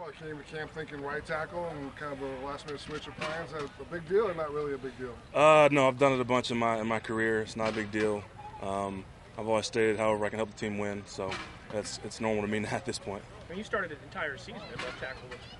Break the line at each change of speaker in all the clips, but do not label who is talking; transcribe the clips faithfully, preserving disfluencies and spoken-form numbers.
probably came to camp thinking right tackle and kind of a last minute switch of plans. Is that a big deal or not really a big deal?
Uh, no, I've done it a bunch in my in my career. It's not a big deal. Um, I've always stated, however, I can help the team win. So it's it's normal to me at this point.
When you started the entire season at left tackle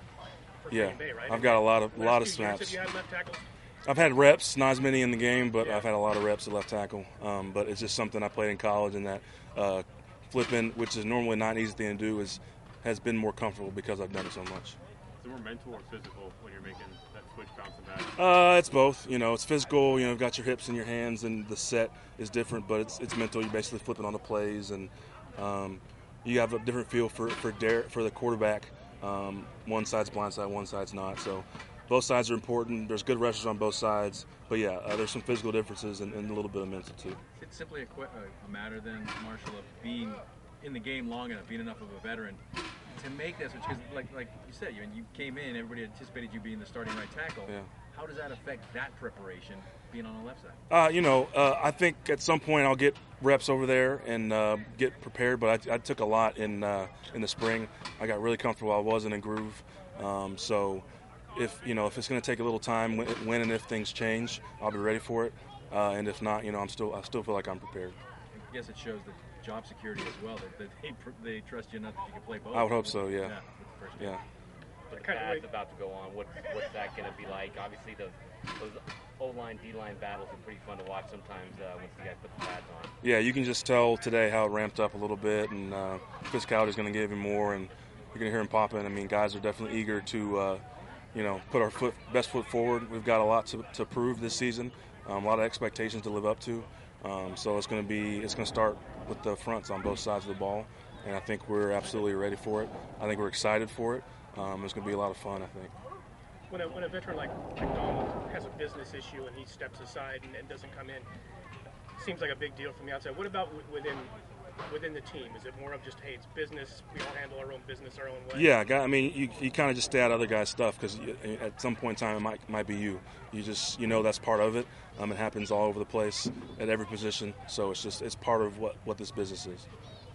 for
Yeah,
Green Bay, right?
I've got a lot of
Last
lot of
two
snaps.
years, have you had left tackles?
I've had reps, not as many in the game, but
Yeah.
I've had a lot of reps at left tackle. Um, but it's just something I played in college, and that uh, flipping, which is normally not an easy thing to do, is has been more comfortable because I've done it so much.
Is it more mental or physical when you're making that switch bouncing back?
Uh, it's both. You know, it's physical. You know, you've got your hips in your hands, and the set is different. But it's it's mental. You're basically flipping on the plays, and um, you have a different feel for for Derek, for the quarterback. Um, one side's blindside, one side's not. So both sides are important. There's good rushers on both sides. But yeah, uh, there's some physical differences and, and a little bit of mental too.
It's simply a, qu- a matter then, Marshall, of being in the game long enough, being enough of a veteran to make that switch. Because like like you said, you you came in, everybody anticipated you being the starting right tackle.
Yeah.
How does that affect that preparation, being on the left side?
Uh, you know, uh, I think at some point I'll get reps over there and uh, get prepared. But I, I took a lot in uh, in the spring. I got really comfortable. I was in a groove. Um, so if you know if it's going to take a little time, when, when and if things change, I'll be ready for it. Uh, and if not, you know, I'm still I still feel like I'm prepared.
I guess it shows the job security as well, that, that they they trust you enough that you can play both.
I would hope so. Yeah.
Yeah. with the first game.
Yeah.
The Pads about to go on. What, what's that going to be like? Obviously, the, those O-line, D-line battles are pretty fun to watch sometimes uh, once you guys put the pads on.
Yeah, you can just tell today how it ramped up a little bit, and uh, physicality is going to give him more, and you're going to hear him popping. I mean, guys are definitely eager to, uh, you know, put our foot, best foot forward. We've got a lot to, to prove this season, um, a lot of expectations to live up to. Um, so it's going to be, it's going to start with the fronts on both sides of the ball, and I think we're absolutely ready for it. I think we're excited for it. Um, it's going to be a lot of fun, I think.
When a, when a veteran like McDonald has a business issue and he steps aside and, and doesn't come in, seems like a big deal from the outside. What about w- within within the team? Is it more of just, hey, it's business, we all handle our own business our own way?
Yeah, I mean, you, you kind of just stay out of other guys' stuff because at some point in time it might might be you. You just, you know that's part of it. Um, it happens all over the place at every position, so it's just it's part of what, what this business is.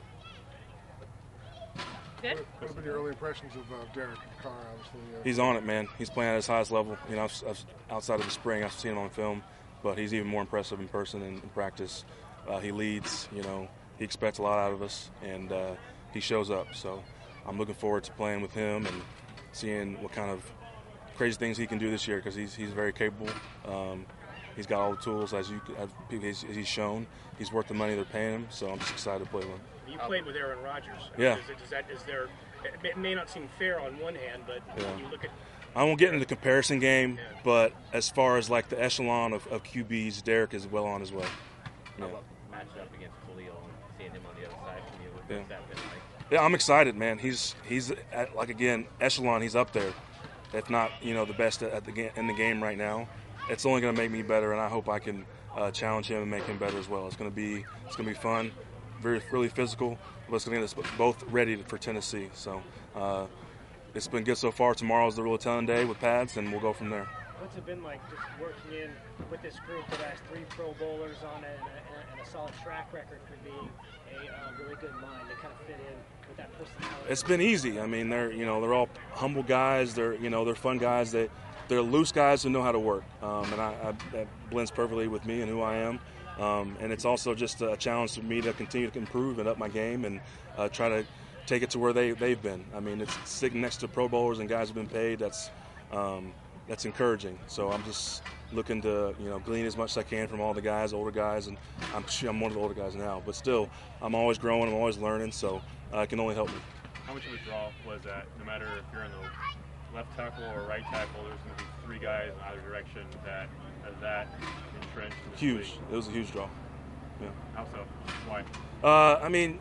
Good.
What have been your early impressions of uh, Derek Carr, obviously? Uh,
He's on it, man. He's playing at his highest level. You know, I've, I've, outside of the spring, I've seen him on film, but he's even more impressive in person and in practice. Uh, he leads, you know, he expects a lot out of us, and uh, he shows up. So I'm looking forward to playing with him and seeing what kind of crazy things he can do this year because he's he's very capable. Um, he's got all the tools, as you as he's, he's shown. He's worth the money they're paying him, so I'm just excited to play with him.
You played with Aaron Rodgers.
Yeah.
Is, it, is that is there? It may not seem fair on one hand, but
Yeah.
when you look at
I won't get into the comparison game,
Yeah.
but as far as like the echelon of, of Q Bs, Derek is well on his way. Yeah.
How about matched up against Khalil and seeing him on the other side from you? What's
Yeah.
that been like?
Yeah, I'm excited, man. He's he's at, like again echelon. He's up there, if not you know the best at the ga- in the game right now. It's only going to make me better, and I hope I can uh, challenge him and make him better as well. It's going to be it's going to be fun, very really physical. But it's going to get us both ready for Tennessee. So uh, it's been good so far. Tomorrow's the real telling day with pads, and we'll go from there.
What's it been like just working in with this group that has three Pro Bowlers on it and a, and a solid track record for being a uh, really good line to kind of fit in with that personality?
It's been easy. I mean, they're you know they're all humble guys. They're you know they're fun guys. They they're loose guys who know how to work, um, and I, I, that blends perfectly with me and who I am. Um, and it's also just a challenge for me to continue to improve and up my game and uh, try to take it to where they they've been. I mean, it's sitting next to Pro Bowlers and guys who've been paid. That's um, that's encouraging. So I'm just looking to you know glean as much as I can from all the guys, older guys, and I'm sure I'm one of the older guys now. But still, I'm always growing. I'm always learning. So uh, it can only help me.
How much of a draw was that? No matter if you're in the left tackle or right tackle, there's going to be three guys in either direction that are that entrenched in the
Huge.
league.
It was a huge draw. Yeah.
How so? Why?
Uh, I mean,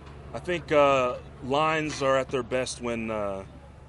I think uh, lines are at their best when uh,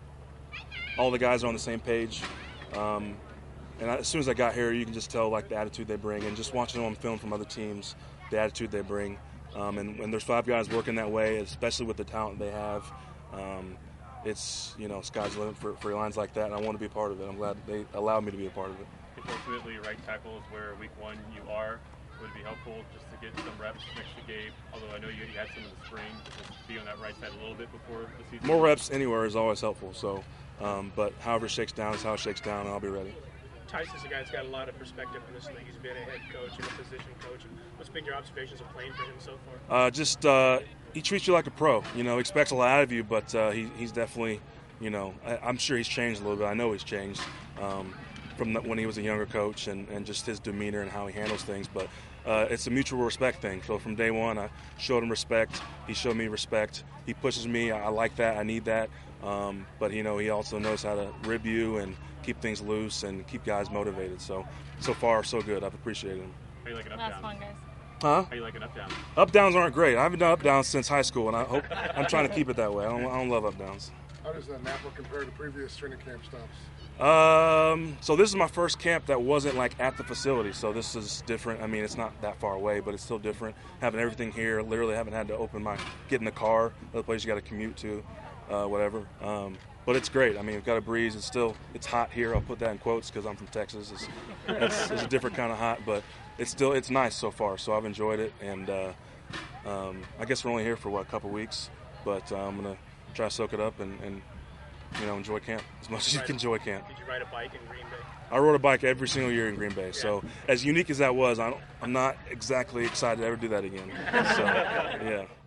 all the guys are on the same page. Um, and I, as soon as I got here, you can just tell like the attitude they bring, and just watching them on film from other teams, the attitude they bring. Um, and when there's five guys working that way, especially with the talent they have, um, it's you know sky's the limit for, for lines like that. And I want to be a part of it. I'm glad they allowed me to be a part of it.
If ultimately right tackle is where week one you are, would it be helpful just to get some reps next to Gabe? Although I know you, you had some in the spring, just be on that right side a little bit before the season.
More reps anywhere is always helpful. So, um, but however it shakes down is how it shakes down, and I'll be ready.
Tyson's a guy that's got a lot of perspective in this league. He's been a head coach and a position coach. What's been your observations of playing for him so far?
Uh, just uh, he treats you like a pro. You know, expects a lot out of you, but uh, he, he's definitely, you know, I, I'm sure he's changed a little bit. I know he's changed um, from the, when he was a younger coach, and, and just his demeanor and how he handles things. But uh, it's a mutual respect thing. So from day one, I showed him respect. He showed me respect. He pushes me. I, I like that. I need that. Um, but you know, he also knows how to rib you and keep things loose and keep guys motivated. So, so far, so good. I've appreciated him.
How you liking up
That's
down?
fun, guys.
Huh?
How you liking up down?
Up downs aren't great. I haven't done up downs since high school, and I hope I'm trying to keep it that way. I don't, I don't love up downs.
How does uh, Napa compare to previous training camp stops?
Um, so this is my first camp that wasn't like at the facility, so this is different. I mean, it's not that far away, but it's still different. Having everything here, literally haven't had to open my, get in the car, other place you got to commute to, uh, whatever. Um, but it's great. I mean, we've got a breeze. It's still, it's hot here. I'll put that in quotes because I'm from Texas. It's, it's, it's a different kind of hot, but it's still, it's nice so far. So I've enjoyed it, and uh, um, I guess we're only here for what, a couple weeks, but uh, I'm gonna try to soak it up and. and you know, enjoy camp as much as you can enjoy camp.
Did you ride a bike in Green Bay?
I rode a bike every single year in Green Bay. So as unique as that was, I don't, I'm not exactly excited to ever do that again. So, yeah.